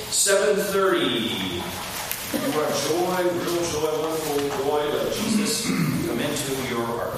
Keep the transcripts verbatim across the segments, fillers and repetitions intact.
seven thirty. You are joy, real joy, wonderful joy of Jesus come into your heart.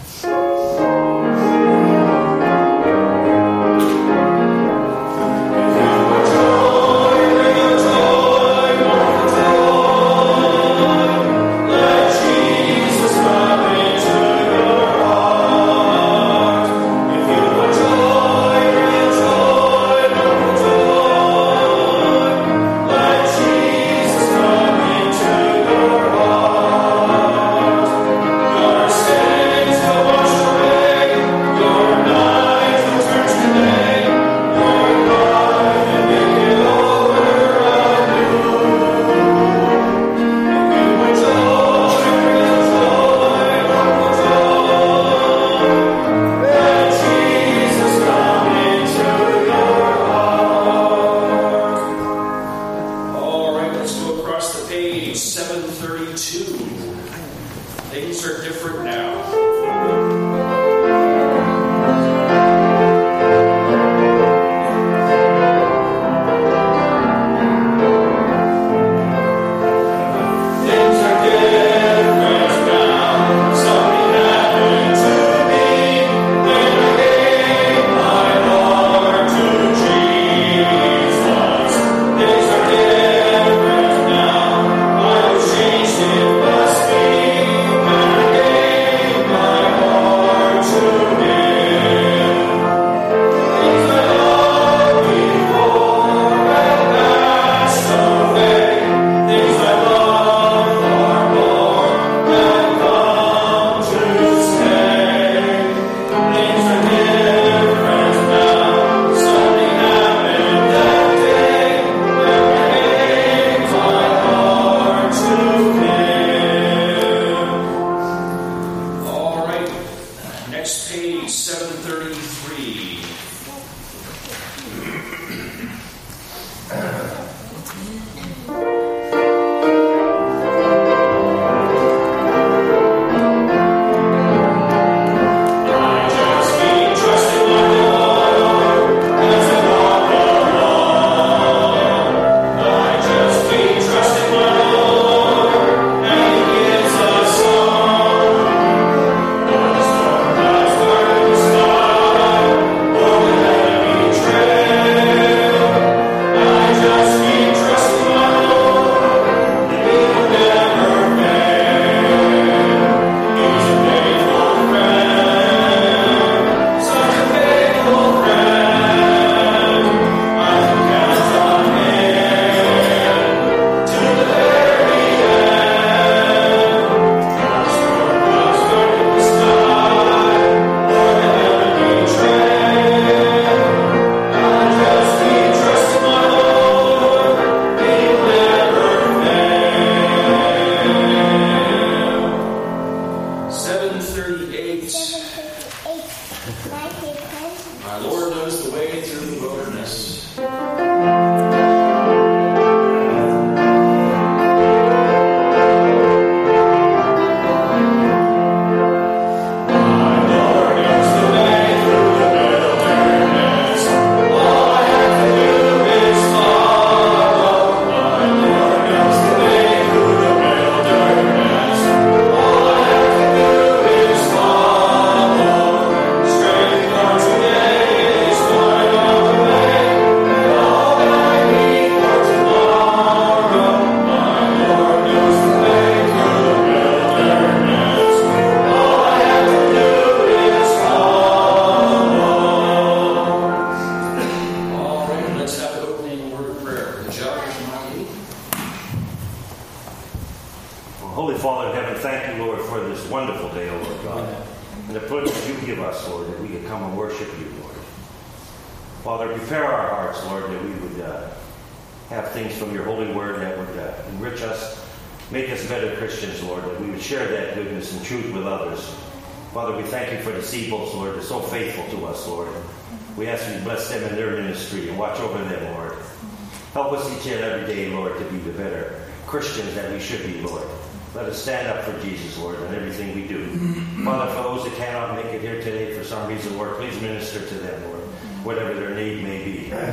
Christians that we should be, Lord. Let us stand up for Jesus, Lord, in everything we do. Father, for those that cannot make it here today for some reason, Lord, please minister to them, Lord, whatever their need may be.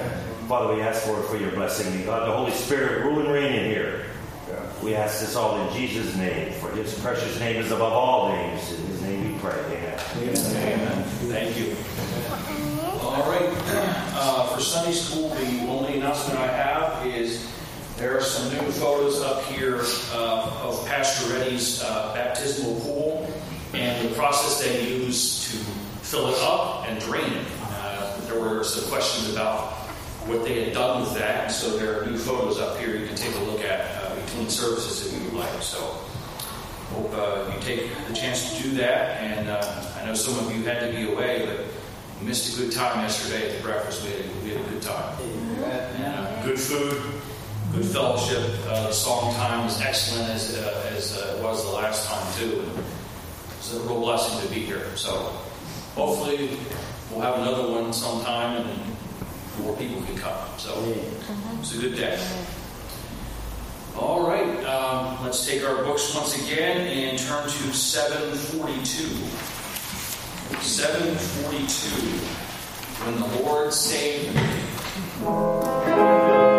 Father, we ask, Lord, for your blessing. May God, the Holy Spirit, rule and reign in here. We ask this all in Jesus' name, for his precious name is above all names. In his name we pray. Amen. Amen. Amen. Thank you. All right. Uh, for Sunday school, the only announcement I have is there are some new photos up here uh, of Pastor Reddy's uh, baptismal pool and the process they use to fill it up and drain it. Uh, there were some questions about what they had done with that, and so there are new photos up here you can take a look at uh, between services if you would like. So hope uh, you take the chance to do that. And uh, I know some of you had to be away, but we missed a good time yesterday at the breakfast. We had, we had a good time. And uh, good food, good fellowship. Uh, the song time was excellent as, uh, as uh, it was the last time too. And it's a real blessing to be here. So hopefully we'll have another one sometime and more people can come. So it's a good day. All right, um, let's take our books once again and turn to seven forty-two. seven forty-two. When the Lord saved me.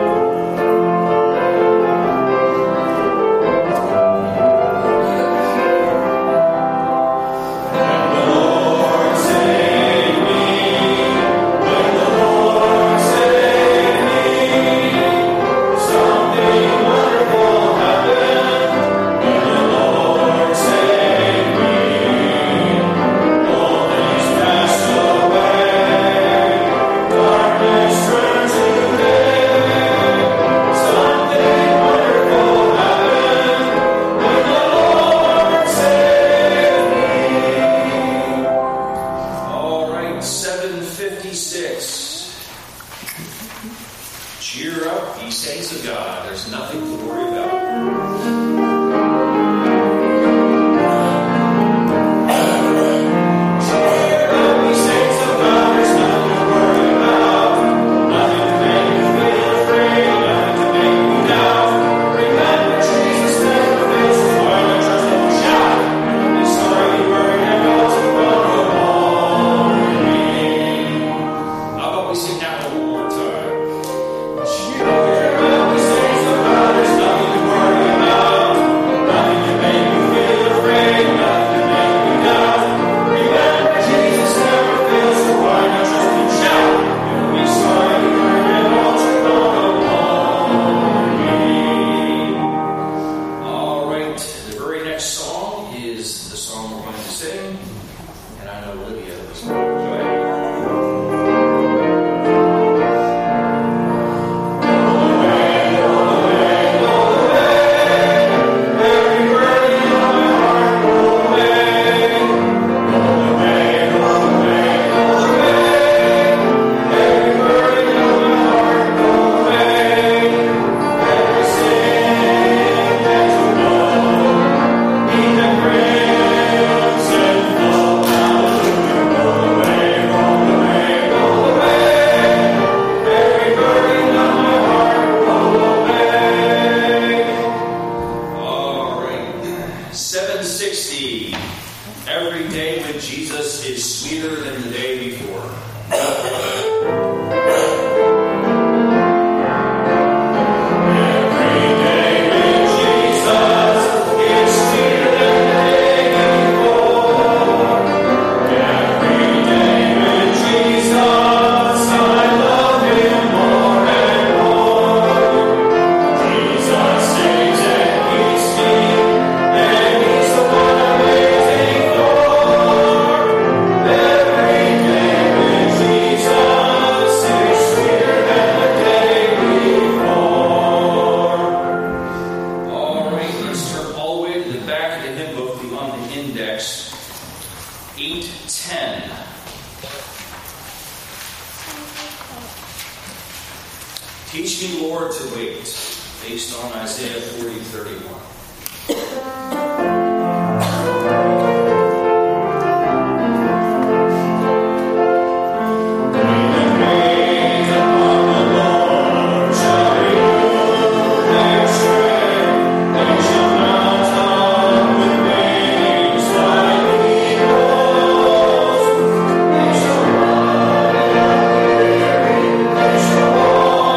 Teach me, Lord, to wait, based on Isaiah forty thirty-one. Oh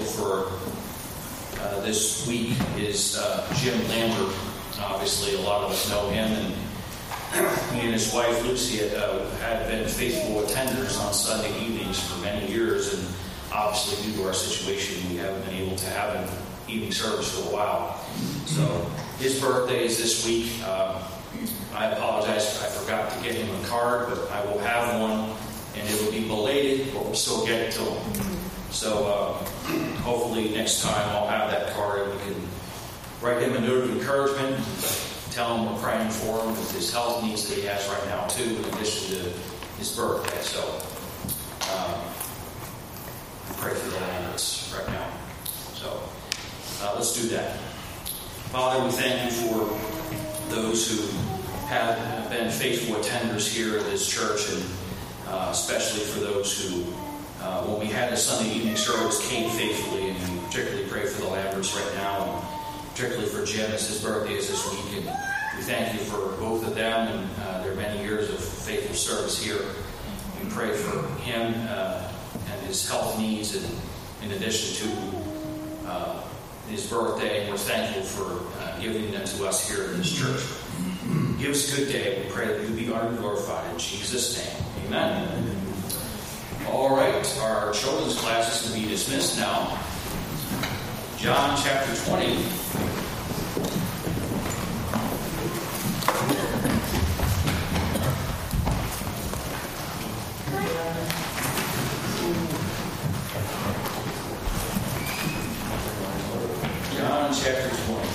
for uh, this week is uh, Jim Lambert. Obviously, a lot of us know him, and he and his wife Lucy had, uh, had been faithful attenders on Sunday evenings for many years, and obviously due to our situation, we haven't been able to have an evening service for a while. So his birthday is this week. Um, I apologize if I forgot to get him a card, but I will have one, and it will be belated, but we'll still get it to him. So uh, hopefully next time I'll have that card, and we can write him a note of encouragement, tell him we're praying for him with his health needs that he has right now too, in addition to his birthday. So um, pray for the Lamberts right now. So uh, let's do that. Father, we thank you for those who have been faithful attenders here at this church, and uh, especially for those who, uh, when we had the Sunday evening service, came faithfully, and we particularly pray for the Lamberts right now, and particularly for Jim as his birthday is this week. And we thank you for both of them and uh, their many years of faithful service here. We pray for him uh, and his health needs, and in addition to uh, his birthday, and we're thankful for uh, giving them to us here in this church. Give us a good day. We pray that you be honored and glorified in Jesus' name. Amen. All right, our children's classes will be dismissed now. John chapter twenty. John chapter twenty.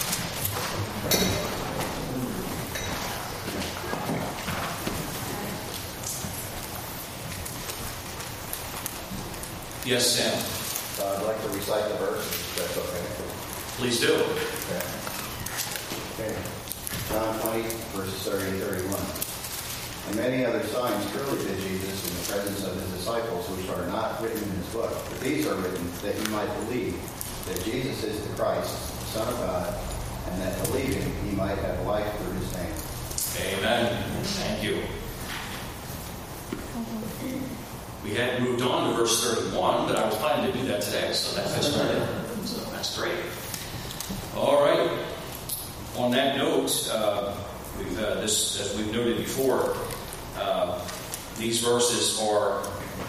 Yes, Sam. Uh, I'd like to recite the verse, if that's okay. Please do. Okay. Okay. John twenty, verses thirty and thirty-one. And many other signs truly did Jesus in the presence of his disciples, which are not written in his book. But these are written that you might believe that Jesus is the Christ, the Son of God, and that believing he might have life through his name. Amen. Thank you. We had moved on to verse thirty-one, but I was planning to do that today, so that fits right in. So that's great. All right. On that note, uh, we've uh, this, as we've noted before, uh, these verses are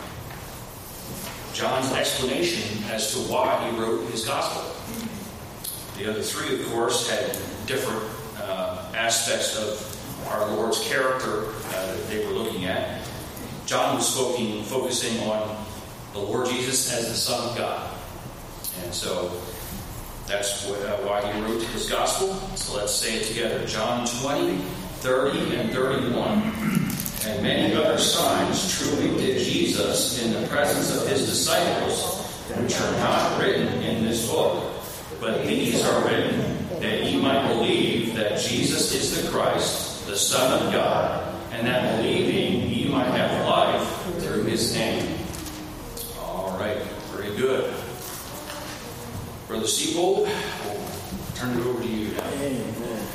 John's explanation as to why he wrote his gospel. The other three, of course, had different uh, aspects of our Lord's character uh, that they were looking at. John was focusing, focusing on the Lord Jesus as the Son of God. And so that's what, uh, why he wrote his gospel. So let's say it together. John twenty, thirty, and thirty-one. And many other signs truly did Jesus in the presence of his disciples, which are not written in this book. But these are written that ye might believe that Jesus is the Christ, the Son of God, and that believing ye might have life through his name. All right, very good. Brother Siebold, we'll turn it over to you now. Amen.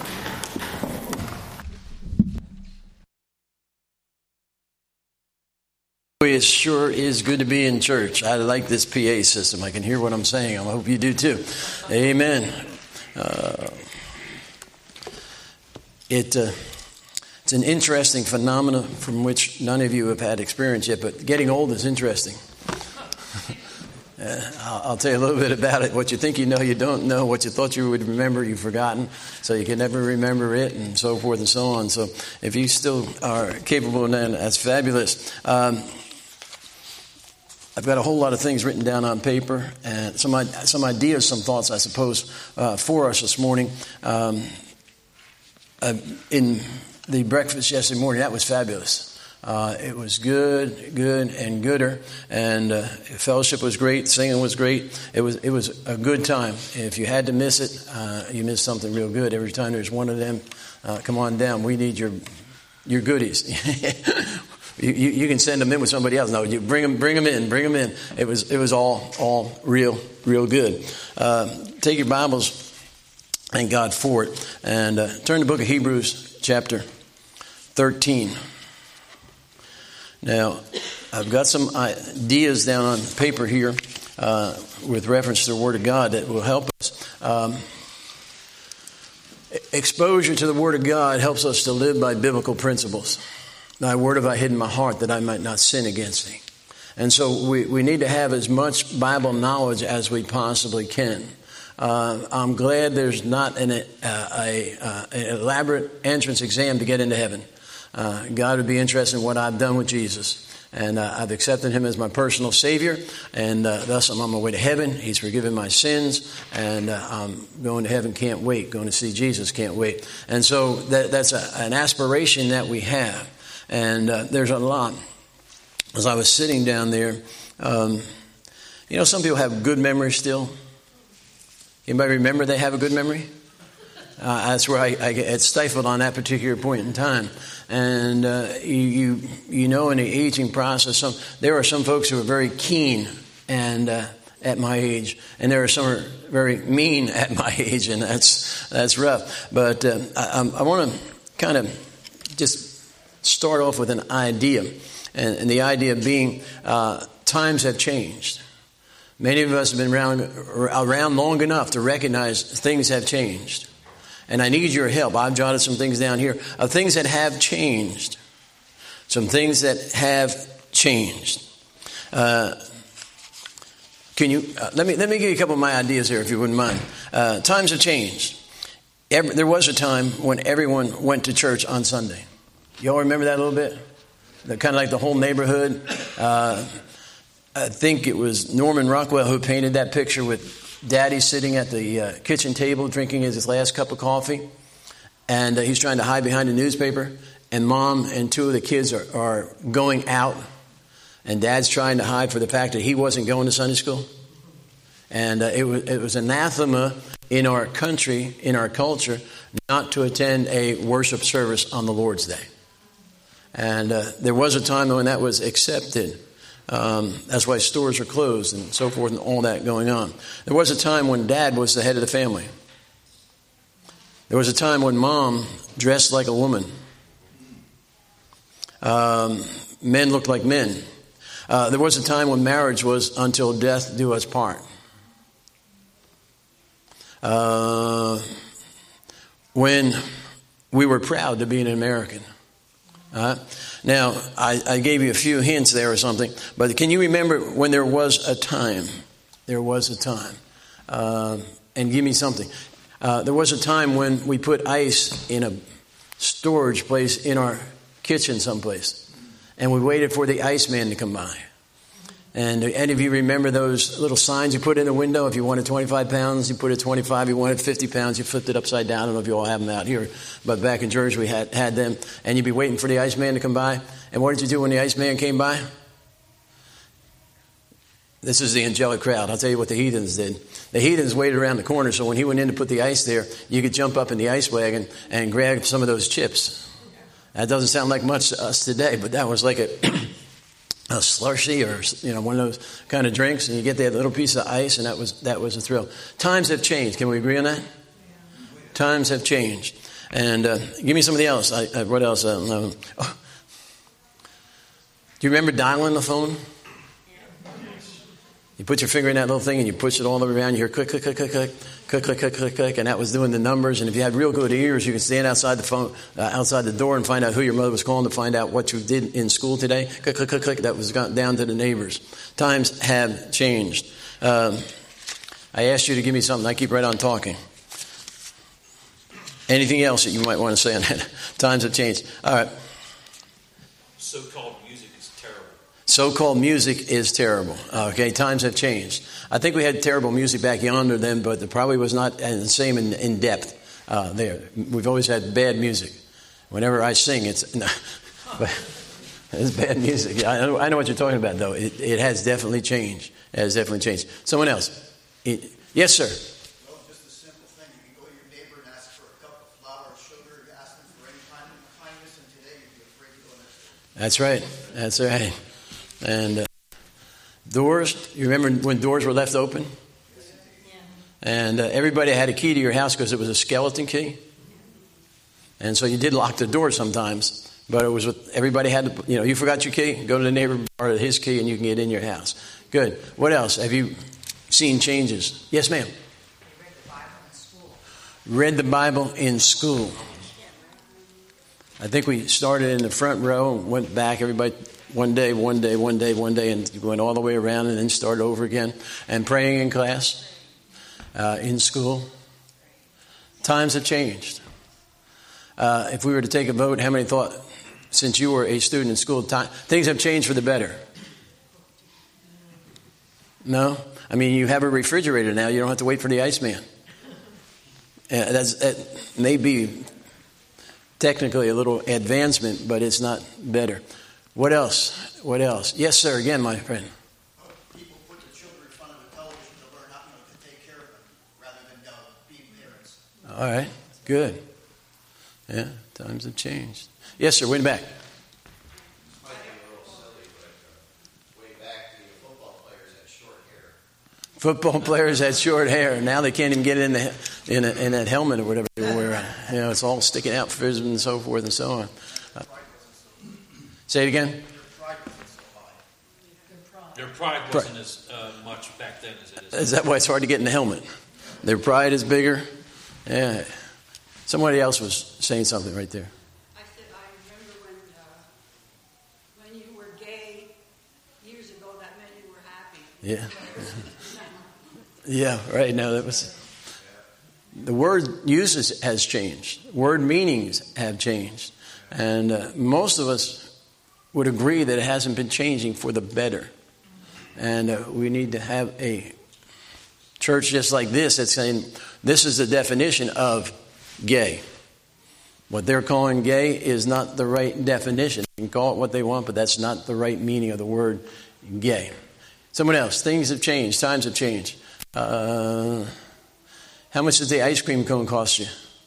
It sure is good to be in church. I like this P A system. I can hear what I'm saying. I hope you do too. Amen. Uh, it uh, it's an interesting phenomenon from which none of you have had experience yet, but getting old is interesting. Uh, I'll, I'll tell you a little bit about it. What you think you know, you don't know. What you thought you would remember, you've forgotten. So you can never remember it, and so forth and so on. So if you still are capable of that, that's fabulous. Um, I've got a whole lot of things written down on paper, and some some ideas, some thoughts, I suppose, uh, for us this morning. Um, uh, in the breakfast yesterday morning, that was fabulous. Uh, it was good, good, and gooder, and uh, fellowship was great. Singing was great. It was it was a good time. If you had to miss it, uh, you missed something real good. Every time there's one of them, uh, come on down. We need your your goodies. you, you you can send them in with somebody else. No, you bring them bring them in, bring them in. It was it was all all real real good. Uh, take your Bibles, thank God for it, and uh, turn to the book of Hebrews, chapter thirteen. Now, I've got some ideas down on paper here, uh, with reference to the Word of God that will help us. Um, exposure to the Word of God helps us to live by biblical principles. Thy word have I hid in my heart that I might not sin against thee. And so we, we need to have as much Bible knowledge as we possibly can. Uh, I'm glad there's not an, uh, a, uh, an elaborate entrance exam to get into heaven. Uh, God would be interested in what I've done with Jesus. And uh, I've accepted him as my personal Savior, and uh, thus I'm on my way to heaven. He's forgiven my sins, and uh, I'm going to heaven, can't wait. Going to see Jesus, can't wait. And so that, that's a, an aspiration that we have. And uh, there's a lot. As I was sitting down there, um, you know, some people have good memory still. Anybody remember they have a good memory? Uh, that's where I, I get stifled on that particular point in time. And uh, you, you you know, in the aging process, some, there are some folks who are very keen and uh, at my age, and there are some who are very mean at my age, and that's that's rough. But uh, I, I want to kind of just start off with an idea, and, and the idea being uh, times have changed. Many of us have been around around long enough to recognize things have changed. And I need your help. I've jotted some things down here of things that have changed. Some things that have changed. Uh, can you uh, let me let me give you a couple of my ideas here, if you wouldn't mind. Uh, times have changed. Every, there was a time when everyone went to church on Sunday. You all remember that a little bit? The, kind of like the whole neighborhood. Uh, I think it was Norman Rockwell who painted that picture with Daddy sitting at the uh, kitchen table drinking his last cup of coffee, and uh, he's trying to hide behind a newspaper, and Mom and two of the kids are, are going out, and Dad's trying to hide for the fact that he wasn't going to Sunday school. And uh, it was it was anathema in our country, in our culture, not to attend a worship service on the Lord's Day. And uh, there was a time when that was accepted. Um, that's why stores are closed and so forth and all that going on. There was a time when Dad was the head of the family. There was a time when Mom dressed like a woman. Um, men looked like men. Uh, there was a time when marriage was until death do us part. Uh, when we were proud to be an American. Uh, now, I, I gave you a few hints there or something, but can you remember when there was a time? There was a time. Uh, and give me something. Uh, there was a time when we put ice in a storage place in our kitchen someplace, and we waited for the iceman to come by. And any of you remember those little signs you put in the window? If you wanted twenty-five pounds, you put it twenty-five. If you wanted fifty pounds, you flipped it upside down. I don't know if you all have them out here, but back in Georgia we had, had them. And you'd be waiting for the Iceman to come by. And what did you do when the Iceman came by? This is the angelic crowd. I'll tell you what the heathens did. The heathens waited around the corner, so when he went in to put the ice there, you could jump up in the ice wagon and grab some of those chips. That doesn't sound like much to us today, but that was like a... a slushy or, you know, one of those kind of drinks, and you get that little piece of ice, and that was that was a thrill. Times have changed. Can we agree on that? Times have changed. And uh, give me somebody else. I, I, what else? Uh, oh. Do you remember dialing the phone? You put your finger in that little thing, and you push it all the way around. You hear click, click, click, click, click, click, click, click, click, click, and that was doing the numbers. And if you had real good ears, you could stand outside the phone, uh, outside the door, and find out who your mother was calling to find out what you did in school today. Click, click, click, click. That was gone down to the neighbors. Times have changed. Um, I asked you to give me something. I keep right on talking. Anything else that you might want to say on that? Times have changed. All right. So-called music is terrible. So-called music is terrible. Okay, times have changed. I think we had terrible music back yonder then, but it probably was not the same in, in depth uh, there. We've always had bad music. Whenever I sing, it's no, but it's bad music. I know, I know what you're talking about, though. It, it has definitely changed. It has definitely changed. Someone else? It, yes, sir. Well, just a simple thing. You can go to your neighbor and ask for a cup of flour or sugar. You ask them for any kind of kindness, and today you'd be afraid to go next to them. That's right. That's right. And uh, doors, you remember when doors were left open? And uh, everybody had a key to your house because it was a skeleton key. And so you did lock the door sometimes, but it was with, everybody had to, you know, you forgot your key, go to the neighbor, borrow his key, and you can get in your house. Good. What else? Have you seen changes? Yes, ma'am. Read the Bible in school. Read the Bible in school. I think we started in the front row and went back, everybody, one day, one day, one day, one day, and went all the way around and then started over again. And praying in class, uh, in school. Times have changed. Uh, if we were to take a vote, how many thought, since you were a student in school, time, things have changed for the better? No? I mean, you have a refrigerator now. You don't have to wait for the Iceman. Yeah, that's, that may be technically a little advancement, but it's not better. What else? What else? Yes, sir. Again, my friend. People put the children in front of the television to learn how to take care of them rather than uh, being parents. All right. Good. Yeah, times have changed. Yes, sir. Way back. Might be a little silly, but uh, way back, the football players had short hair. Football players had short hair. Now they can't even get in the in, a, in that helmet or whatever they were wearing. You know, it's all sticking out for them and so forth and so on. Uh, say it again. Their pride wasn't as uh, much back then as it is. Is that why it's hard to get in the helmet? Their pride is bigger. Yeah. Somebody else was saying something right there. I said, I remember when uh, when you were gay years ago, that meant you were happy. Yeah. Yeah, right. Now that was the word uses has changed. Word meanings have changed. And uh, most of us would agree that it hasn't been changing for the better. And uh, we need to have a church just like this that's saying this is the definition of gay. What they're calling gay is not the right definition. They can call it what they want, but that's not the right meaning of the word gay. Someone else. Things have changed. Times have changed. Uh, how much does the ice cream cone cost you?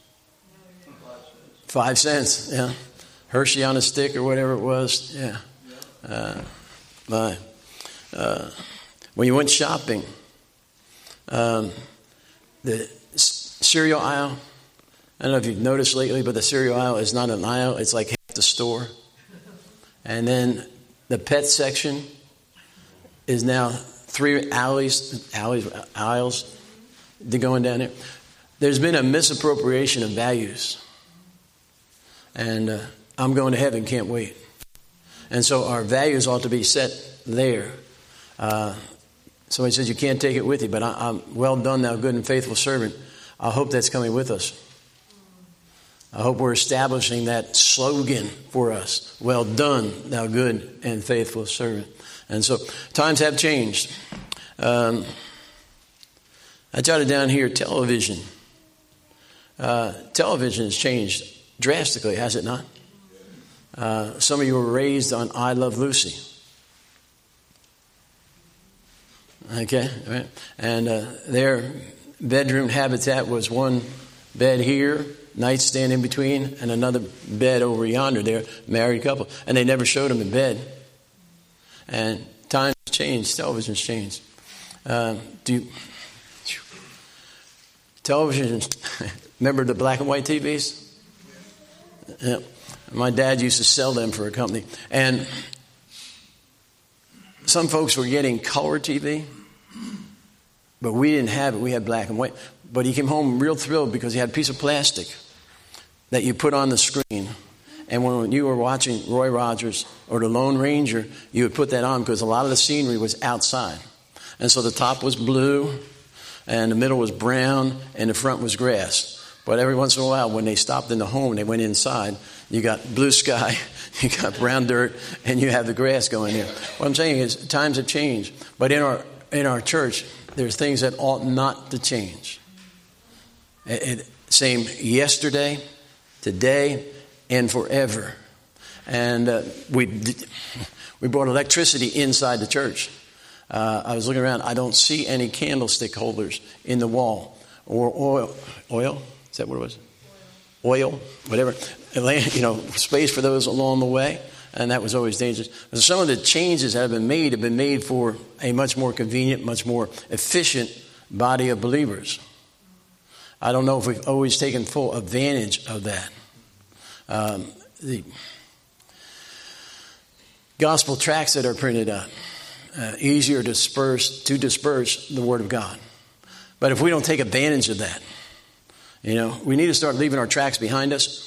Five cents. Yeah. Hershey on a stick or whatever it was. Yeah. Uh, fine. Uh, when you went shopping, um, the cereal aisle, I don't know if you've noticed lately, but the cereal aisle is not an aisle. It's like half the store. And then the pet section is now three alleys, alleys, aisles to going down there. There's been a misappropriation of values. And uh, I'm going to heaven, can't wait. And so our values ought to be set there. Uh, somebody says you can't take it with you, but I, I'm well done, thou good and faithful servant. I hope that's coming with us. I hope we're establishing that slogan for us. Well done, thou good and faithful servant. And so times have changed. Um, I jotted down here television. Uh, television has changed drastically, has it not? Uh, some of you were raised on I Love Lucy. Okay, right? And uh, their bedroom habitat was one bed here, nightstand in between, and another bed over yonder. They're a married couple. And they never showed them in bed. And times changed, television's changed. Uh, do you, television, remember the black and white T Vs? Yeah. My dad used to sell them for a company. And some folks were getting color T V, but we didn't have it. We had black and white. But he came home real thrilled because he had a piece of plastic that you put on the screen. And when you were watching Roy Rogers or the Lone Ranger, you would put that on because a lot of the scenery was outside. And so the top was blue, and the middle was brown, and the front was grass. But every once in a while, when they stopped in the home and they went inside, you got blue sky, you got brown dirt, and you have the grass going there. What I'm saying is times have changed. But in our in our church, there's things that ought not to change. It, it, same yesterday, today, and forever. And uh, we we brought electricity inside the church. Uh, I was looking around. I don't see any candlestick holders in the wall or oil. Oil? Is that what it was? Oil, whatever. You know, space for those along the way. And that was always dangerous. But some of the changes that have been made have been made for a much more convenient, much more efficient body of believers. I don't know if we've always taken full advantage of that. Um, the gospel tracts that are printed out, uh, easier to disperse, to disperse the Word of God. But if we don't take advantage of that, you know, we need to start leaving our tracks behind us.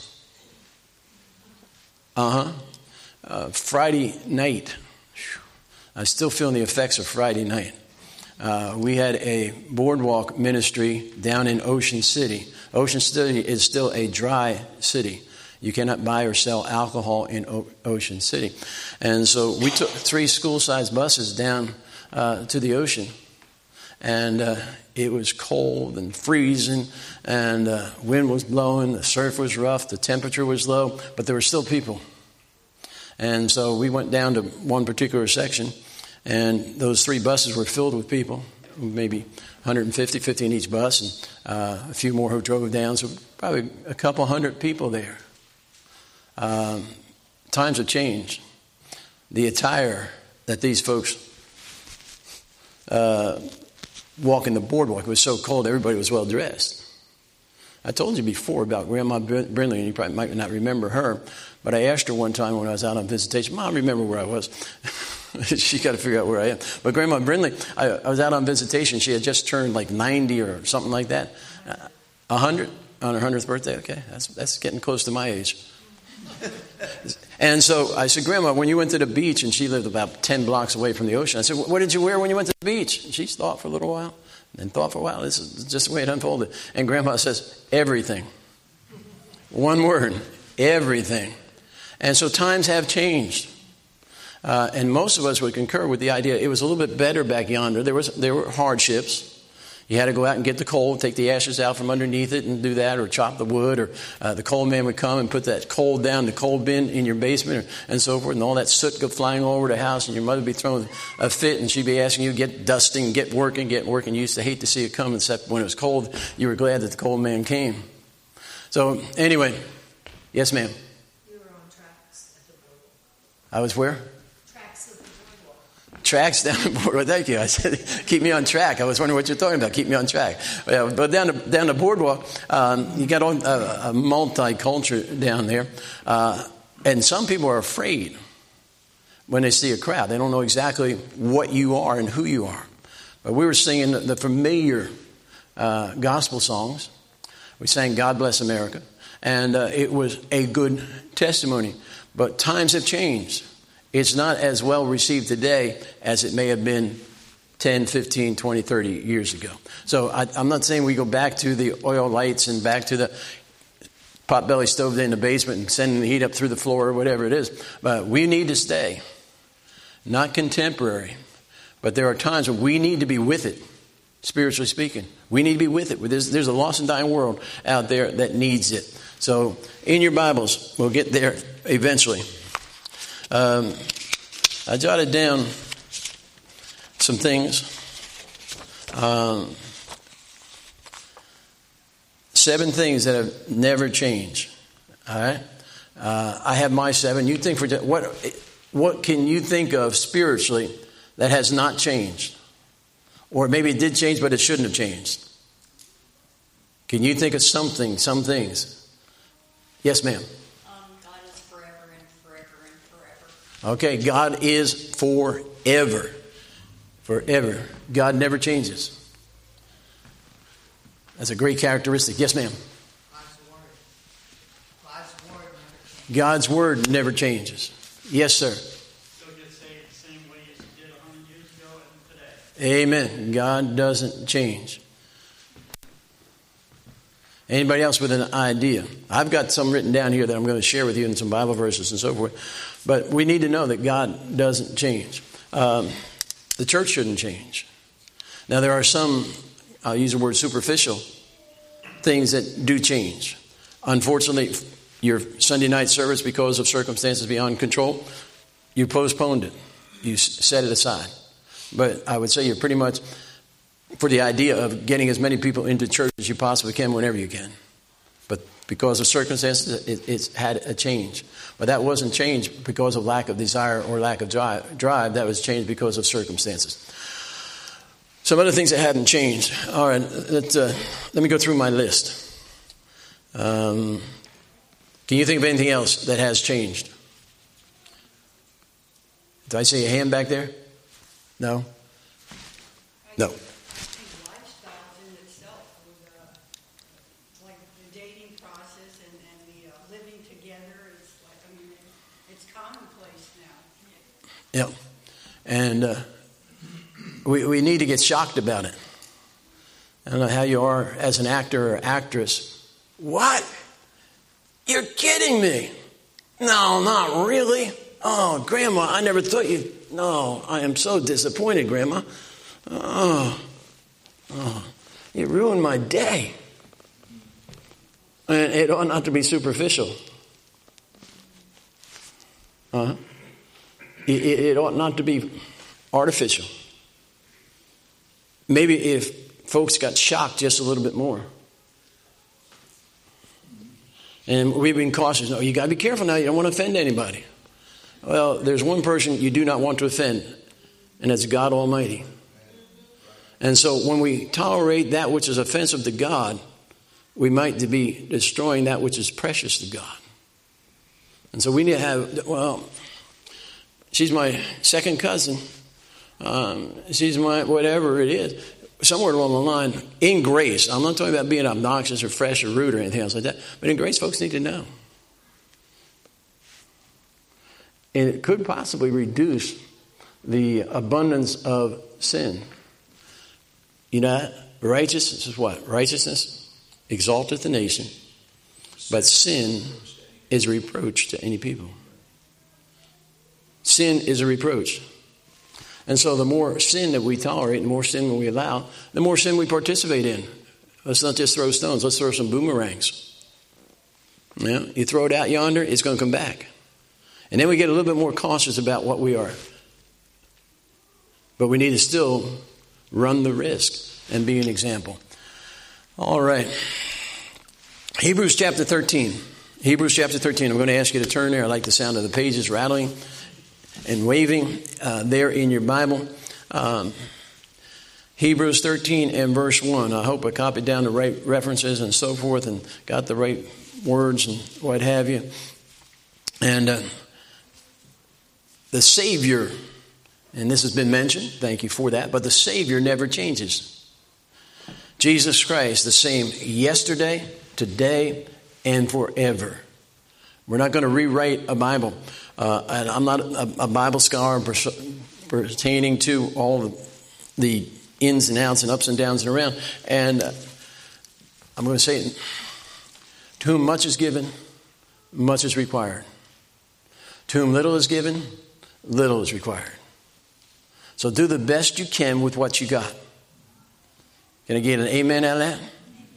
Uh-huh. Uh, Friday night, whew, I'm still feeling the effects of Friday night. Uh, we had a boardwalk ministry down in Ocean City. Ocean City is still a dry city. You cannot buy or sell alcohol in o- Ocean City. And so we took three school-sized buses down uh, to the ocean. And uh, it was cold and freezing, and uh, wind was blowing, the surf was rough, the temperature was low, but there were still people. And so we went down to one particular section, and those three buses were filled with people, maybe one hundred fifty, fifty in each bus, and uh, a few more who drove down, so probably a couple hundred people there. Um, times have changed. The attire that these folks uh, walking the boardwalk, it was so cold, everybody was well dressed. I told you before about Grandma Brindley, and you probably might not remember her, but I asked her one time when I was out on visitation, Mom, remember where I was? She got to figure out where I am. But Grandma Brindley, I, I was out on visitation. She had just turned like ninety or something like that. Uh, one hundred on her hundredth birthday. Okay, that's that's getting close to my age. And so I said, Grandma, when you went to the beach, and she lived about ten blocks away from the ocean, I said, what did you wear when you went to the beach? And she thought for a little while, and thought for a while. This is just the way it unfolded. And Grandma says, everything. One word, everything. And so times have changed. Uh, and most of us would concur with the idea it was a little bit better back yonder. There was there were hardships. You had to go out and get the coal, take the ashes out from underneath it and do that, or chop the wood, or uh, the coal man would come and put that coal down the coal bin in your basement, or, and so forth, and all that soot go flying all over the house, and your mother would be throwing a fit, and she'd be asking you to get dusting, get working, get working. You used to hate to see it come, except when it was cold, you were glad that the coal man came. So anyway, yes, ma'am? You were on tracks at the boardwalk. I was where? Tracks at the boardwalk. Tracks down the boardwalk. Thank you. I said, keep me on track. I was wondering what you're talking about. Keep me on track. Yeah, but down the, down the boardwalk, um, you got all, uh, a multicultural down there. Uh, and some people are afraid when they see a crowd. They don't know exactly what you are and who you are. But we were singing the, the familiar uh, gospel songs. We sang God Bless America. And uh, it was a good testimony. But times have changed. It's not as well received today as it may have been ten, fifteen, twenty, thirty years ago. So I, I'm not saying we go back to the oil lights and back to the potbelly stove in the basement and sending the heat up through the floor or whatever it is. But we need to stay. Not contemporary. But there are times when we need to be with it, spiritually speaking. We need to be with it. There's, there's a lost and dying world out there that needs it. So in your Bibles, we'll get there eventually. Um, I jotted down some things. Um, seven things that have never changed. All right. Uh, I have my seven. You think for what? What can you think of spiritually that has not changed, or maybe it did change, but it shouldn't have changed? Can you think of something? Some things. Yes, ma'am. Okay, God is forever. Forever. God never changes. That's a great characteristic. Yes, ma'am. God's word never changes. Yes, sir. So just say it the same way as it did one hundred years ago and today. Amen. God doesn't change. Anybody else with an idea? I've got some written down here that I'm going to share with you in some Bible verses and so forth. But we need to know that God doesn't change. Um, the church shouldn't change. Now, there are some, I'll use the word superficial, things that do change. Unfortunately, your Sunday night service, because of circumstances beyond control, you postponed it. You set it aside. But I would say you're pretty much for the idea of getting as many people into church as you possibly can whenever you can. But because of circumstances, it, it's had a change. But that wasn't changed because of lack of desire or lack of drive. drive. That was changed because of circumstances. Some other things that hadn't changed. All right, let, uh, let me go through my list. Um, can you think of anything else that has changed? Did I see a hand back there? No? I No. think- I think lifestyles in itself, with, uh, like the dating process and, and the uh, living together, it's like, I mean, it- it's commonplace now. Yeah. And uh, we, we need to get shocked about it. I don't know how you are as an actor or actress. What? You're kidding me. No, not really. Oh, Grandma, I never thought you... No, I am so disappointed, Grandma. Oh, oh, you ruined my day. And it ought not to be superficial. Uh-huh. It, it, it ought not to be artificial. Maybe if folks got shocked just a little bit more. And we've been cautious. No, you got to be careful now. You don't want to offend anybody. Well, there's one person you do not want to offend, and that's God Almighty. And so when we tolerate that which is offensive to God, we might be destroying that which is precious to God. And so we need to have, well, she's my second cousin. Um, she's my whatever it is. Somewhere along the line, in grace, I'm not talking about being obnoxious or fresh or rude or anything else like that, but in grace, folks need to know. And it could possibly reduce the abundance of sin. You know, righteousness is what? Righteousness exalteth the nation, but sin is a reproach to any people. Sin is a reproach. And so the more sin that we tolerate, the more sin we allow, the more sin we participate in. Let's not just throw stones. Let's throw some boomerangs. Yeah, you throw it out yonder, it's going to come back. And then we get a little bit more cautious about what we are. But we need to still run the risk and be an example. All right. Hebrews chapter thirteen. Hebrews chapter thirteen. I'm going to ask you to turn there. I like the sound of the pages rattling and waving uh, there in your Bible. Um, Hebrews thirteen and verse one. I hope I copied down the right references and so forth and got the right words and what have you. And uh, the Savior, and this has been mentioned, thank you for that, but the Savior never changes. Jesus Christ, the same yesterday, today, and forever. We're not going to rewrite a Bible. Uh, and I'm not a, a Bible scholar pertaining to all the ins and outs and ups and downs and around. And uh, I'm going to say, to whom much is given, much is required. To whom little is given, little is required. So do the best you can with what you got. Can I get an amen out of that?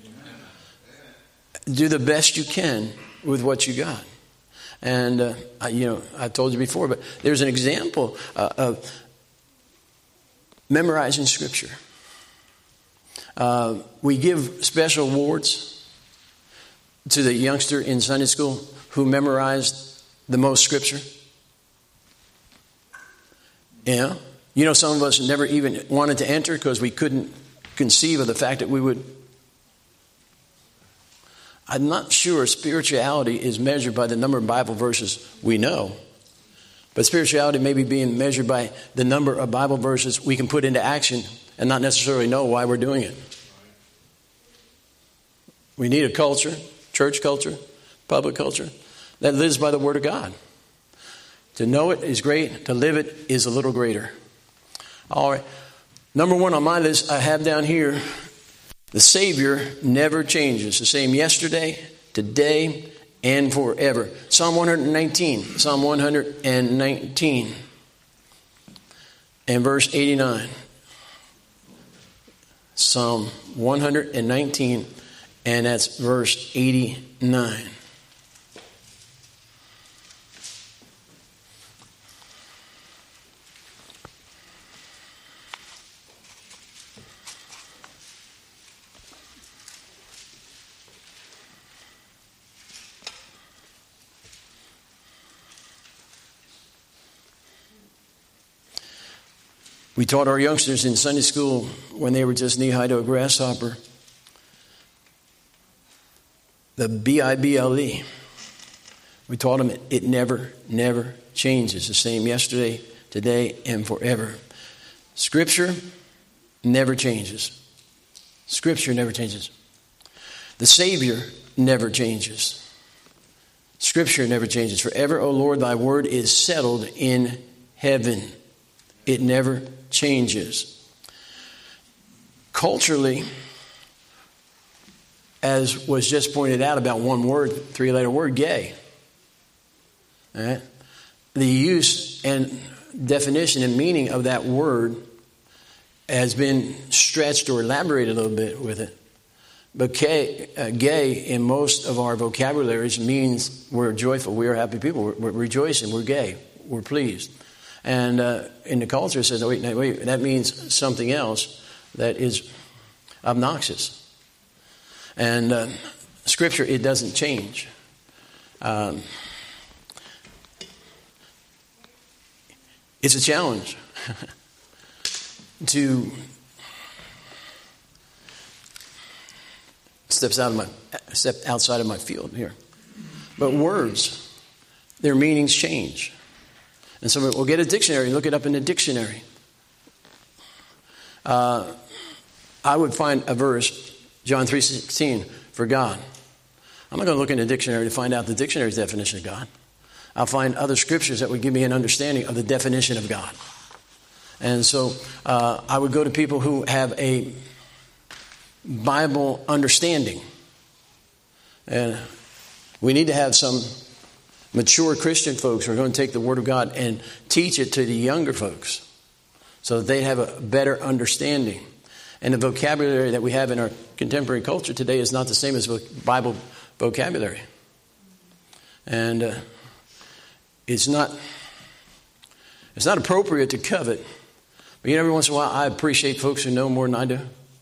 Do the best you can with what you got. And, uh, I, you know, I told you before, but there's an example uh, of memorizing Scripture. Uh, we give special awards to the youngster in Sunday school who memorized the most Scripture. Yeah. You know, some of us never even wanted to enter because we couldn't conceive of the fact that we would. I'm not sure spirituality is measured by the number of Bible verses we know. But spirituality may be being measured by the number of Bible verses we can put into action and not necessarily know why we're doing it. We need a culture, church culture, public culture, that lives by the Word of God. To know it is great. To live it is a little greater. All right. Number one on my list, I have down here, the Savior never changes. The same yesterday, today, and forever. Psalm one nineteen. Psalm one nineteen. And verse eighty-nine. Psalm one nineteen. And that's verse eighty-nine. We taught our youngsters in Sunday school when they were just knee-high to a grasshopper, the B I B L E. We taught them it, it never, never changes. The same yesterday, today, and forever. Scripture never changes. Scripture never changes. The Savior never changes. Scripture never changes. Forever, O Lord, thy word is settled in heaven. It never changes. Culturally, as was just pointed out about one word, three-letter word, gay. All right? The use and definition and meaning of that word has been stretched or elaborated a little bit with it. But gay, uh, gay in most of our vocabularies means we're joyful, we are happy people, we're, we're rejoicing, we're gay, we're pleased. And uh, in the culture it says, oh, wait, no, wait, that means something else that is obnoxious. And uh, Scripture, it doesn't change. Um, it's a challenge to steps out of my step outside of my field here. But words, their meanings change. And so we'll get a dictionary, look it up in the dictionary. Uh, I would find a verse, John three sixteen, for God. I'm not going to look in the dictionary to find out the dictionary's definition of God. I'll find other scriptures that would give me an understanding of the definition of God. And so uh, I would go to people who have a Bible understanding. And we need to have some mature Christian folks who are going to take the Word of God and teach it to the younger folks so that they have a better understanding. And the vocabulary that we have in our contemporary culture today is not the same as Bible vocabulary. And uh, it's not it's not appropriate to covet. But you know, every once in a while I appreciate folks who know more than I do.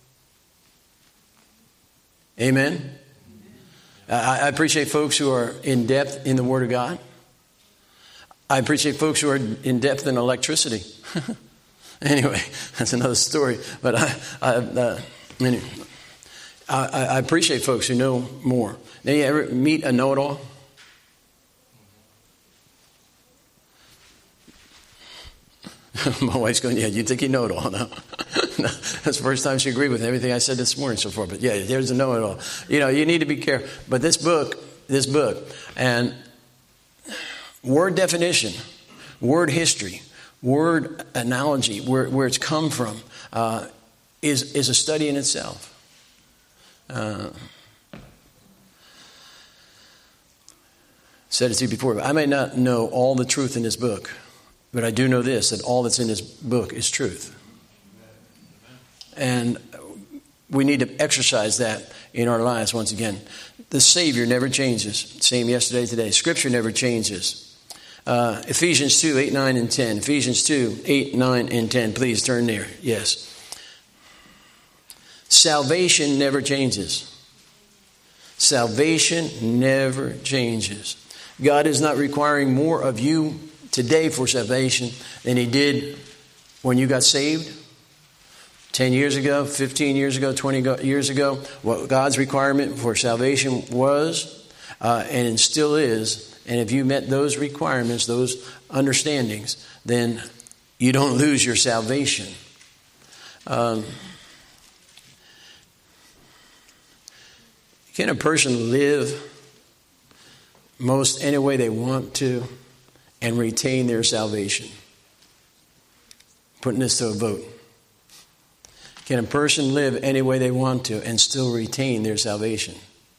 Amen? I appreciate folks who are in depth in the Word of God. I appreciate folks who are in depth in electricity. Anyway, that's another story. But I, I, uh, anyway, I, I appreciate folks who know more. Now, you ever meet a know-it-all? My wife's going, yeah, you think you know it all now? No, that's the first time she agreed with everything I said this morning so far. But yeah, there's a know-it-all. You know, you need to be careful. But this book, this book, and word definition, word history, word analogy, where, where it's come from, uh, is, is a study in itself. Uh, said it to you before, but I may not know all the truth in this book. But I do know this, that all that's in this book is truth. And we need to exercise that in our lives once again. The Savior never changes. Same yesterday, today. Scripture never changes. Uh, Ephesians two, eight, nine, and ten. Ephesians two, eight, nine, and ten. Please turn there. Yes. Salvation never changes. Salvation never changes. God is not requiring more of you today for salvation than he did when you got saved ten years ago, fifteen years ago, twenty years ago. What God's requirement for salvation was uh, and it still is. And if you met those requirements, those understandings, then you don't lose your salvation. Um, can a person live most any way they want to and retain their salvation? Putting this to a vote. Can a person live any way they want to and still retain their salvation?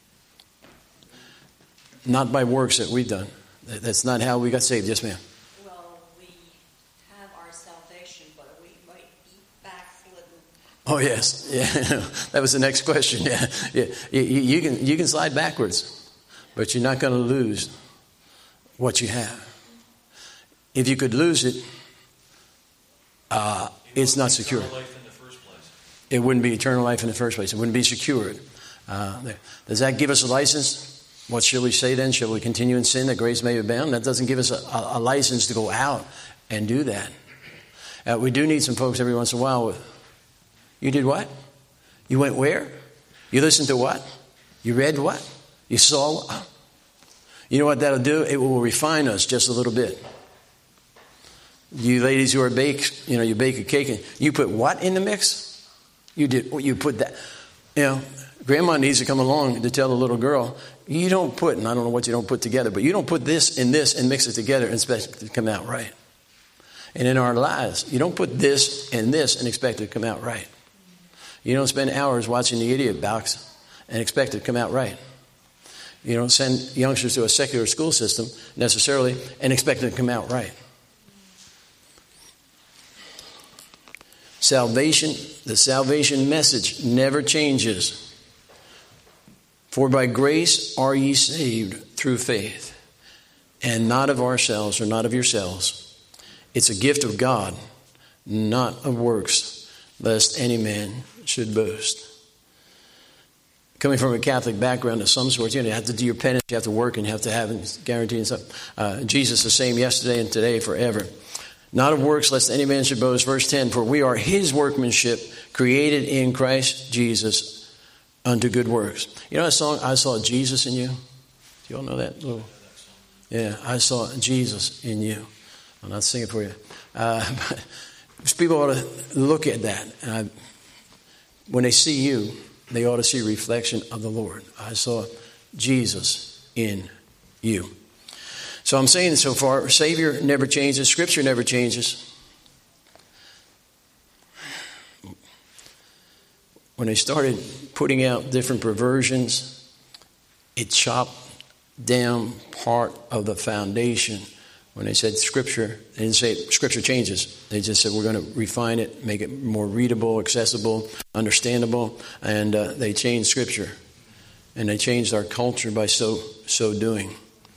Not by works that we've done. That's not how we got saved. Yes, ma'am. Well, we have our salvation, but we might be backslidden. Oh, yes. Yeah. That was the next question. Yeah. Yeah. You, you can you can slide backwards, but you're not going to lose what you have. If you could lose it, uh, it's not secure. Life in the first place. It wouldn't be eternal life in the first place. It wouldn't be secured. Uh, does that give us a license? What shall we say then? Shall we continue in sin that grace may abound? That doesn't give us a, a, a license to go out and do that. Uh, we do need some folks every once in a while with, you did what? You went where? You listened to what? You read what? You saw what? You know what that'll do? It will refine us just a little bit. You ladies who are baked, you know, you bake a cake and you put what in the mix? You did, you put that, you know, grandma needs to come along to tell the little girl, you don't put, and I don't know what you don't put together, but you don't put this and this and mix it together and expect it to come out right. And in our lives, you don't put this and this and expect it to come out right. You don't spend hours watching the idiot box and expect it to come out right. You don't send youngsters to a secular school system necessarily and expect it to come out right. Salvation, the salvation message never changes. For by grace are ye saved through faith, and not of ourselves or not of yourselves. It's a gift of God, not of works, lest any man should boast. Coming from a Catholic background of some sort, you know, you have to do your penance, you have to work, and you have to have it guaranteed and stuff. Uh, Jesus the same yesterday and today forever. Not of works, lest any man should boast. Verse ten, for we are his workmanship, created in Christ Jesus unto good works. You know that song, I Saw Jesus in You? Do you all know that little? Yeah, I saw Jesus in you. I'll not sing it for you. Uh, but people ought to look at that. Uh, when they see you, they ought to see a reflection of the Lord. I saw Jesus in you. So I'm saying so far, Savior never changes. Scripture never changes. When they started putting out different perversions, it chopped down part of the foundation. When they said Scripture, they didn't say Scripture changes. They just said we're going to refine it, make it more readable, accessible, understandable, and uh, they changed Scripture. And they changed our culture by so so doing.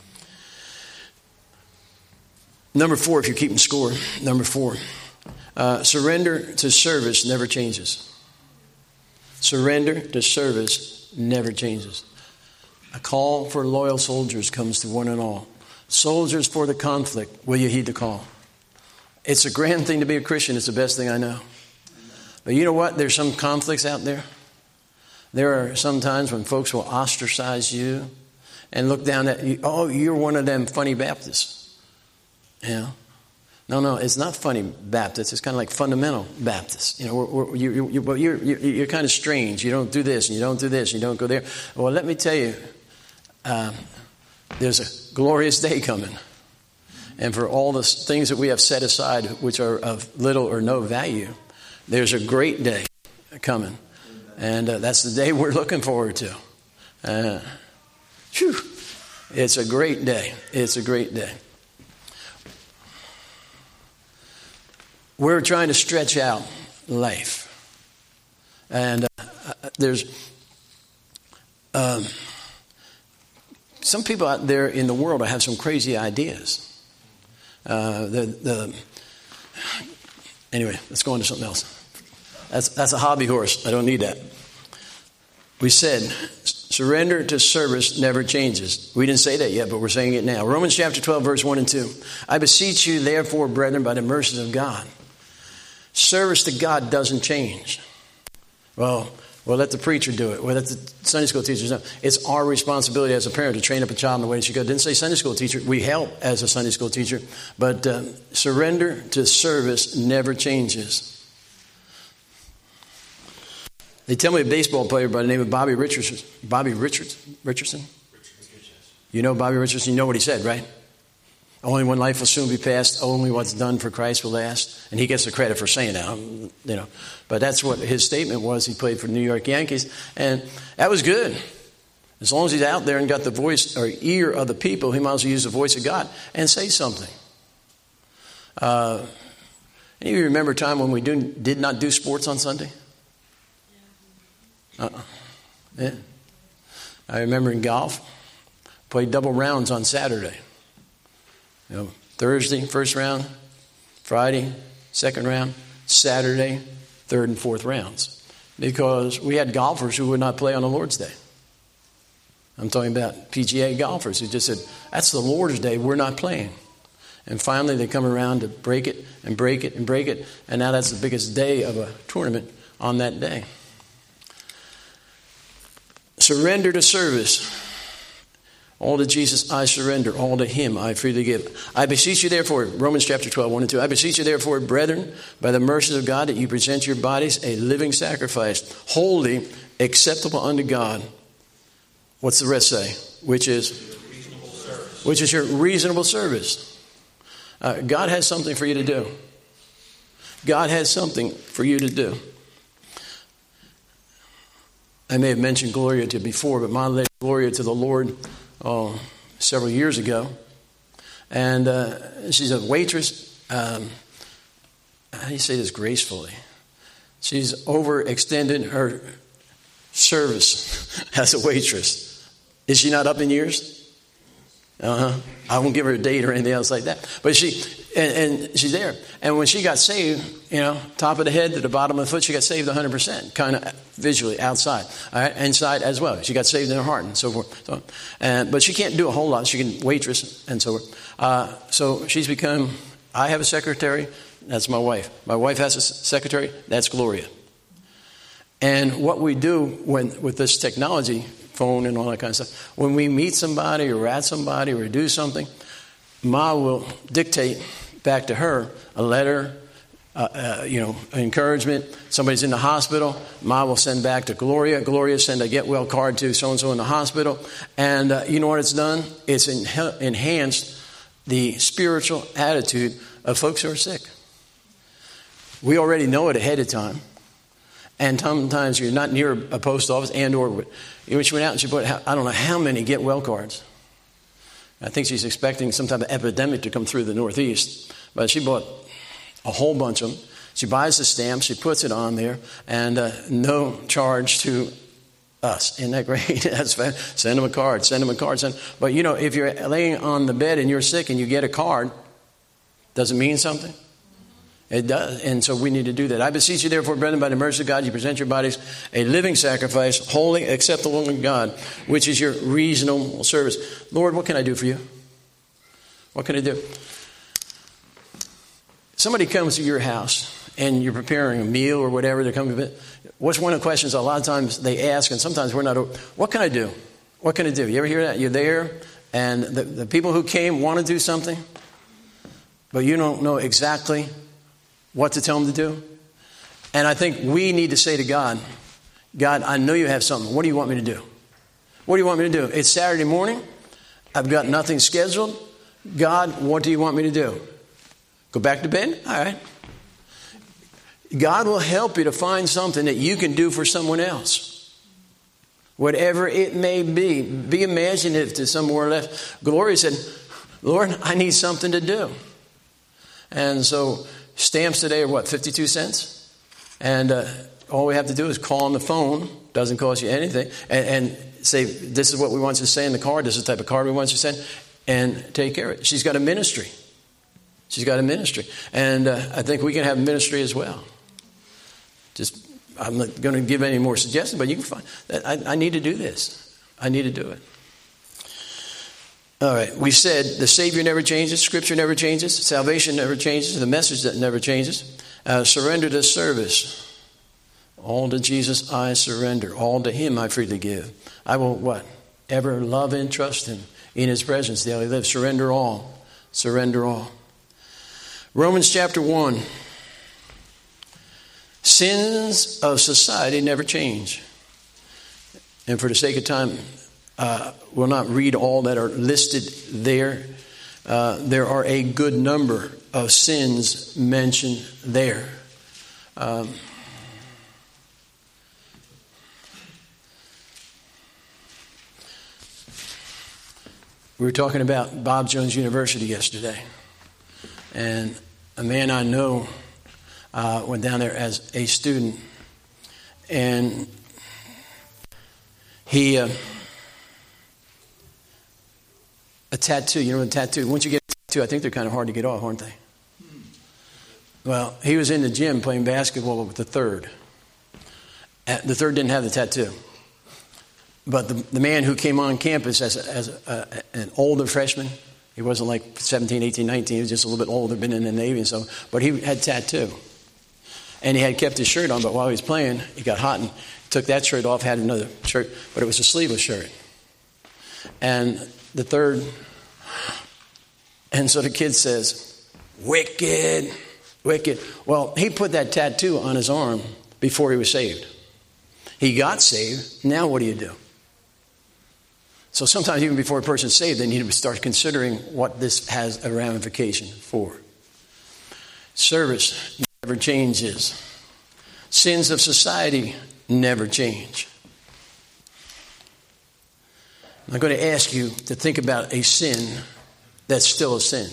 Number four, if you're keeping score, number four, uh, surrender to service never changes. Surrender to service never changes. A call for loyal soldiers comes to one and all. Soldiers for the conflict, will you heed the call? It's a grand thing to be a Christian. It's the best thing I know. But you know what? There's some conflicts out there. There are some times when folks will ostracize you and look down at you. Oh, you're one of them funny Baptists. Yeah. No, no, it's not funny Baptist. It's kind of like fundamental Baptist. You know, we're, we're, you, you, but you're, you're you're kind of strange. You don't do this, and you don't do this, and you don't go there. Well, let me tell you, um, there's a glorious day coming, and for all the things that we have set aside, which are of little or no value, there's a great day coming, and uh, that's the day we're looking forward to. Uh, whew, it's a great day. It's a great day. We're trying to stretch out life. And uh, there's um, some people out there in the world that have some crazy ideas. Uh, the, the Anyway, let's go on to something else. That's, that's a hobby horse. I don't need that. We said, surrender to service never changes. We didn't say that yet, but we're saying it now. Romans chapter twelve, verse one and two. I beseech you, therefore, brethren, by the mercies of God. Service to God doesn't change. Well, we'll let the preacher do it. We'll let the Sunday school teachers know. It's our responsibility as a parent to train up a child in the way it should go. It didn't say Sunday school teacher. We help as a Sunday school teacher. But uh, surrender to service never changes. They tell me a baseball player by the name of Bobby Richardson. Bobby Richards, Richardson? You know Bobby Richardson? You know what he said, right? Only one life will soon be passed. Only what's done for Christ will last. And he gets the credit for saying that, you know. But that's what his statement was. He played for the New York Yankees, and that was good. As long as he's out there and got the voice or ear of the people, he might as well use the voice of God and say something. Uh, any of you remember a time when we do, did not do sports on Sunday? Uh-uh. Yeah. I remember in golf, played double rounds on Saturday. You know, Thursday, first round, Friday, second round, Saturday, third and fourth rounds. Because we had golfers who would not play on the Lord's Day. I'm talking about P G A golfers who just said, that's the Lord's Day, we're not playing. And finally they come around to break it and break it and break it. And now that's the biggest day of a tournament on that day. Surrender to service. All to Jesus I surrender. All to him I freely give. I beseech you therefore, Romans chapter twelve, one and two. I beseech you therefore, brethren, by the mercies of God, that you present your bodies a living sacrifice, holy, acceptable unto God. What's the rest say? Which is? Which is your reasonable service. Uh, God has something for you to do. God has something for you to do. I may have mentioned Gloria to you before, but my lady Gloria to the Lord oh, several years ago. And uh, she's a waitress. Um, how do you say this gracefully? She's overextended her service as a waitress. Is she not up in years? Uh-huh. I won't give her a date or anything else like that. But she, and, and she's there. And when she got saved, you know, top of the head to the bottom of the foot, she got saved one hundred percent, kind of visually outside, all right, inside as well. She got saved in her heart and so forth. So, and, but she can't do a whole lot. She can waitress and so forth. Uh, so she's become, I have a secretary, that's my wife. My wife has a secretary, that's Gloria. And what we do when with this technology, phone and all that kind of stuff, when we meet somebody or we're at somebody or do something, Ma will dictate back to her a letter, uh, uh, you know, encouragement. Somebody's in the hospital, Ma will send back to Gloria. Gloria send a get well card to so-and-so in the hospital. And uh, you know what it's done? It's en- enhanced the spiritual attitude of folks who are sick. We already know it ahead of time. And sometimes you're not near a post office and or she went out and she bought, I don't know how many get well cards. I think she's expecting some type of epidemic to come through the Northeast. But she bought a whole bunch of them. She buys the stamp, she puts it on there, and uh, no charge to us. Isn't that great? That's fine. Send them a card, send them a card. Send, but you know, if you're laying on the bed and you're sick and you get a card, does it mean something? It does. And so we need to do that. I beseech you therefore, brethren, by the mercy of God, you present your bodies a living sacrifice, holy, acceptable to God, which is your reasonable service. Lord, what can I do for you? What can I do? Somebody comes to your house and you're preparing a meal or whatever. They're coming to it. What's one of the questions a lot of times they ask, and sometimes we're not, what can I do? What can I do? You ever hear that? You're there and the, the people who came want to do something, but you don't know exactly what to tell them to do. And I think we need to say to God, God, I know you have something. What do you want me to do? What do you want me to do? It's Saturday morning. I've got nothing scheduled. God, what do you want me to do? Go back to bed? All right. God will help you to find something that you can do for someone else. Whatever it may be. Be imaginative to somewhere left. Gloria said, Lord, I need something to do. And so stamps today are what, fifty-two cents? And uh, all we have to do is call on the phone. Doesn't cost you anything. And, and say, this is what we want you to say in the card. This is the type of card we want you to send. And take care of it. She's got a ministry. She's got a ministry. And uh, I think we can have ministry as well. Just, I'm not going to give any more suggestions, but you can find that I, I need to do this. I need to do it. All right, we said the Savior never changes, Scripture never changes, salvation never changes, the message that never changes. Uh, surrender to service. All to Jesus I surrender. All to Him I freely give. I will what? Ever love and trust Him. In His presence daily live. Surrender all. Surrender all. Romans chapter one. Sins of society never change. And for the sake of time, Uh, we'll not read all that are listed there. Uh, there are a good number of sins mentioned there. Um, we were talking about Bob Jones University yesterday. And a man I know uh, went down there as a student. And he... Uh, A tattoo, you know, a tattoo. Once you get a tattoo, I think they're kind of hard to get off, aren't they? Well, he was in the gym playing basketball with the third. The third didn't have the tattoo. But the, the man who came on campus as, a, as a, a, an older freshman, he wasn't like seventeen, eighteen, nineteen, he was just a little bit older, been in the Navy and so, but he had tattoo. And he had kept his shirt on, but while he was playing, he got hot and took that shirt off, had another shirt, but it was a sleeveless shirt. And the third, and so the kid says, wicked, wicked. Well, he put that tattoo on his arm before he was saved. He got saved. Now what do you do? So sometimes even before a person's saved, they need to start considering what this has a ramification for. Service never changes. Sins of society never change. I'm going to ask you to think about a sin that's still a sin.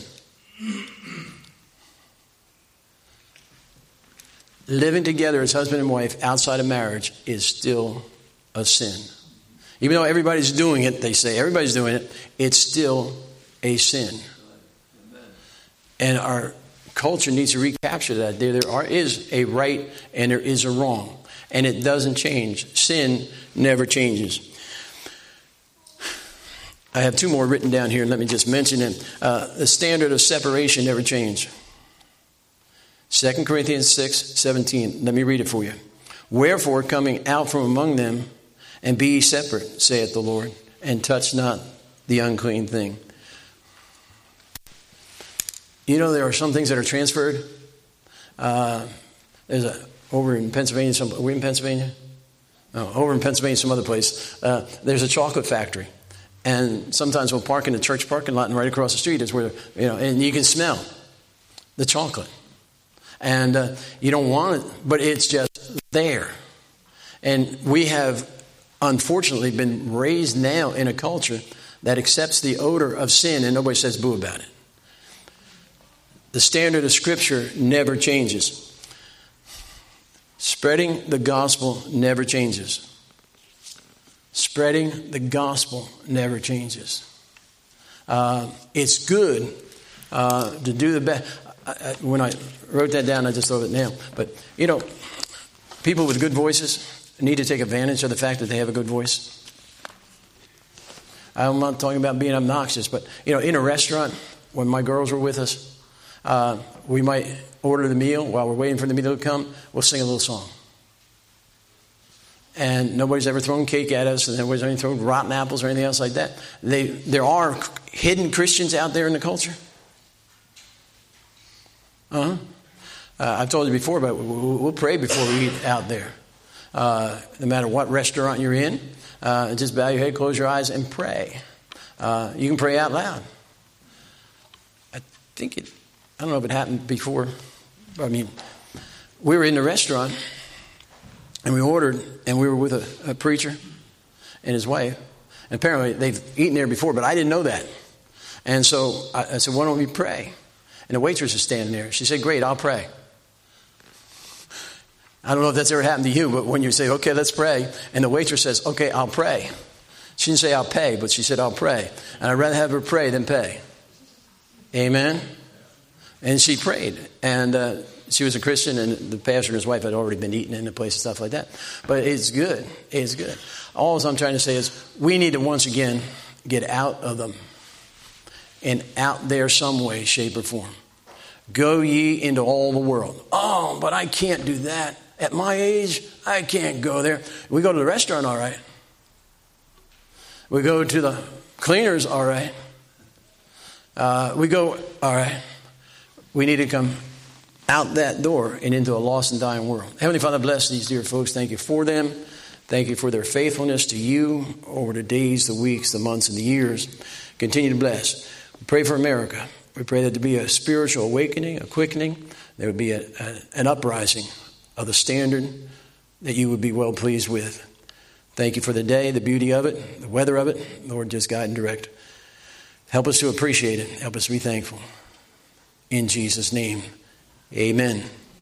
Living together as husband and wife outside of marriage is still a sin. Even though everybody's doing it, they say everybody's doing it, it's still a sin. And our culture needs to recapture that. There, there are, is a right and there is a wrong. And it doesn't change. Sin never changes. I have two more written down here. Let me just mention them. Uh, the standard of separation never changed. Second Corinthians six seventeen. Let me read it for you. Wherefore, coming out from among them, and be ye separate, saith the Lord, and touch not the unclean thing. You know, there are some things that are transferred. Uh, there's a, over in Pennsylvania, some, are we in Pennsylvania? No, over in Pennsylvania, some other place. Uh, there's a chocolate factory. And sometimes we'll park in the church parking lot, and right across the street is where, you know, and you can smell the chocolate. And uh, you don't want it, but it's just there. And we have, unfortunately, been raised now in a culture that accepts the odor of sin, and nobody says boo about it. The standard of Scripture never changes. Spreading the gospel never changes. Spreading the gospel never changes. Uh, it's good uh, to do the best. When I wrote that down, I just thought of it now. But, you know, people with good voices need to take advantage of the fact that they have a good voice. I'm not talking about being obnoxious, but, you know, in a restaurant, when my girls were with us, uh, we might order the meal. While we're waiting for the meal to come, we'll sing a little song. And nobody's ever thrown cake at us, and nobody's ever thrown rotten apples or anything else like that. They, there are hidden Christians out there in the culture. Uh-huh. Uh, I've told you before, but we'll, we'll pray before we eat out there. Uh, no matter what restaurant you're in, uh, just bow your head, close your eyes, and pray. Uh, you can pray out loud. I think it, I don't know if it happened before. I mean, we were in the restaurant, and we ordered, and we were with a, a preacher and his wife. And apparently they've eaten there before, but I didn't know that. And so I, I said, why don't we pray? And the waitress is standing there. She said, great, I'll pray. I don't know if that's ever happened to you, but when you say, okay, let's pray, and the waitress says, okay, I'll pray. She didn't say I'll pay, but she said I'll pray. And I'd rather have her pray than pay. Amen? And she prayed. And uh, she was a Christian, and the pastor and his wife had already been eating in the place and stuff like that. But it's good. It's good. All I'm trying to say is we need to once again get out of them. And out there some way, shape, or form. Go ye into all the world. Oh, but I can't do that. At my age, I can't go there. We go to the restaurant, all right. We go to the cleaners, all right. Uh, we go, all right. We need to come out that door and into a lost and dying world. Heavenly Father, bless these dear folks. Thank you for them. Thank you for their faithfulness to you over the days, the weeks, the months, and the years. Continue to bless. We pray for America. We pray that there be a spiritual awakening, a quickening. There would be a, a, an uprising of the standard that you would be well pleased with. Thank you for the day, the beauty of it, the weather of it. Lord, just guide and direct. Help us to appreciate it. Help us to be thankful. In Jesus' name, amen.